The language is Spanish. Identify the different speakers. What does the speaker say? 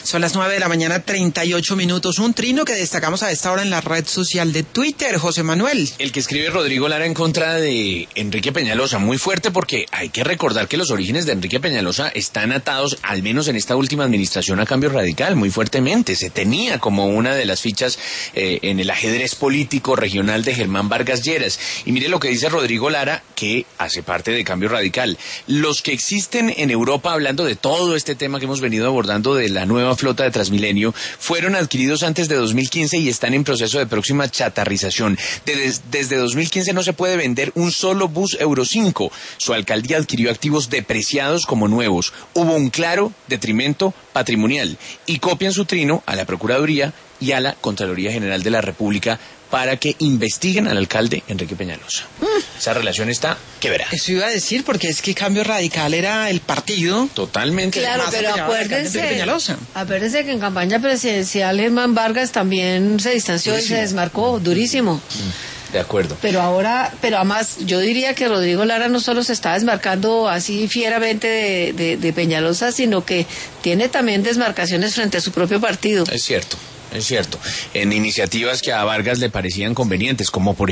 Speaker 1: Son las 9:38 a.m. Un trino que destacamos a esta hora en la red social de Twitter, José Manuel.
Speaker 2: El que escribe Rodrigo Lara en contra de Enrique Peñalosa, muy fuerte, porque hay que recordar que los orígenes de Enrique Peñalosa están atados, al menos en esta última administración, a Cambio Radical, muy fuertemente. Se tenía como una de las fichas en el ajedrez político regional de Germán Vargas Lleras. Y mire lo que dice Rodrigo Lara, que hace parte de Cambio Radical. Los que existen en Europa, hablando de todo este tema que hemos venido abordando de la nueva flota de Transmilenio, fueron adquiridos antes de 2015 y están en proceso de próxima chatarrización. Desde 2015 no se puede vender un solo bus Euro 5. Su alcaldía adquirió activos depreciados como nuevos. Hubo un claro detrimento patrimonial y copian su trino a la Procuraduría y a la Contraloría General de la República para que investiguen al alcalde Enrique Peñalosa. Esa relación está quebrada.
Speaker 1: Eso iba a decir, porque es que Cambio Radical era el partido.
Speaker 2: Totalmente.
Speaker 3: Claro, pero acuérdense que en campaña presidencial Germán Vargas también se distanció durísimo. Y se desmarcó durísimo.
Speaker 2: De acuerdo.
Speaker 3: Pero además, yo diría que Rodrigo Lara no solo se está desmarcando así fieramente de Peñalosa, sino que tiene también desmarcaciones frente a su propio partido.
Speaker 2: Es cierto. En iniciativas que a Vargas le parecían convenientes, como por